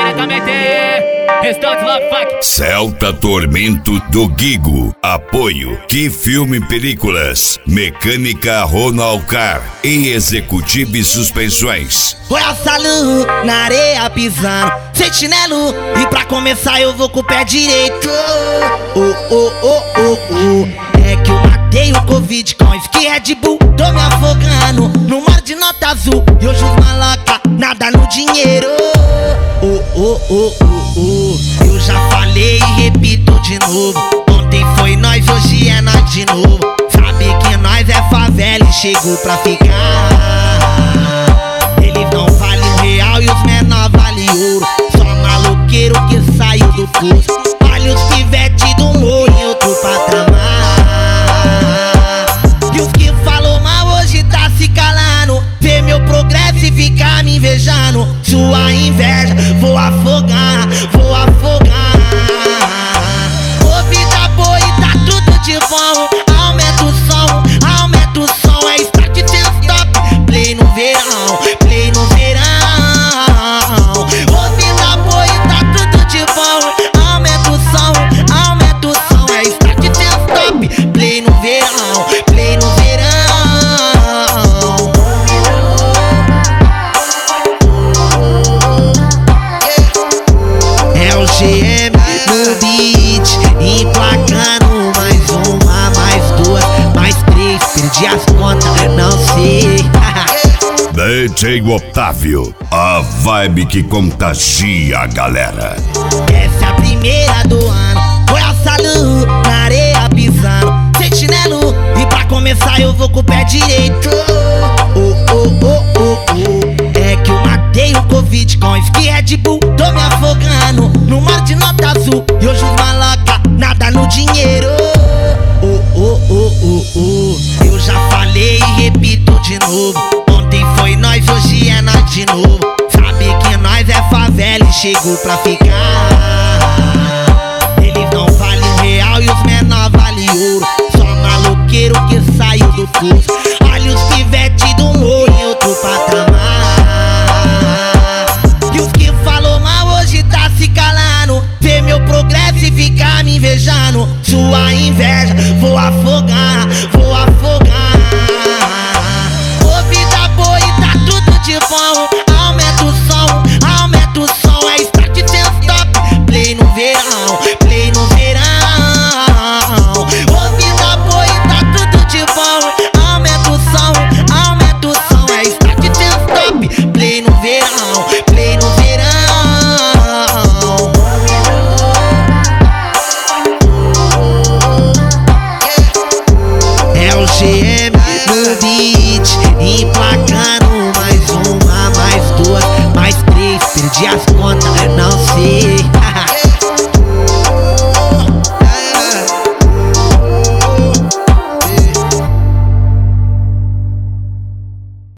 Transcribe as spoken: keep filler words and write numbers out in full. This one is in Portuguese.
diretamente. Restante Love Funk. Celta Tormento do Gigo. Apoio Que Filme Películas, Mecânica Ronald Car e Executive Suspensões. Foi a salão na areia pisando, sem chinelo, e pra começar eu vou com o pé direito. Oh, oh, oh, oh, oh. É que eu matei o Covid com whisky Red Bull. Tô me afogando no mar de nota azul, e hoje os maloca nada no dinheiro. Oh, oh, oh, oh, oh. Eu já falei e repito de novo. Ontem foi nós, hoje é nós de novo. Sabe que nós é favela e chegou pra ficar. Eles não valem um real e os menor valem ouro. Só maloqueiro que saiu do curso. Olha os pivete do morro em outro patamar. E os que falou mal hoje tá se calando. Vê meu progresso e fica me invejando. Sua inveja vou afogar, vou afogar. Ô vida boa e tá tudo de bom. Aumenta o som, aumenta o som. É start sem stop, play no verão, play no verão. Ô vida boa e tá tudo de bom. Aumenta o som, aumenta o som. É start sem stop, play no verão, play no verão. É o G M no beat, emplacando mais uma, mais duas, mais três. Perdi as contas, não sei. D J Otávio, a vibe que contagia a galera. Essa é a primeira do ano. Foi a salão na areia pisando, sem chinelo, e pra começar eu vou com o pé direito. Oh, oh, oh, oh, oh. É que eu matei o Covid com whisky Red Bull. Tô me afogando no mar de nota azul, e hoje os maloca nada no dinheiro. Oh, oh, oh, oh, oh. Eu já falei e repito de novo. Ontem foi nós, hoje é nós de novo. Sabe que nós é favela e chegou pra ficar. Eles não valem um real e os menor valem ouro. Só maloqueiro que saiu do curso. Olha os pivete do morro em outro patamar. E os que falou mal hoje tá se calando. Vê meu progresso e fica me invejando. Sua inveja vou afogar, vou afogar. Ô vida boa e tá tudo de bom. Aumenta o som, aumenta o som. É start sem stop, play no verão, play no verão. Ô vida boa e tá tudo de bom. Aumenta o som, aumenta o som. É start sem stop, play no verão, play no verão. É o G M no beat, emplacando mais uma, mais duas, mais três. Perdi as contas, não sei.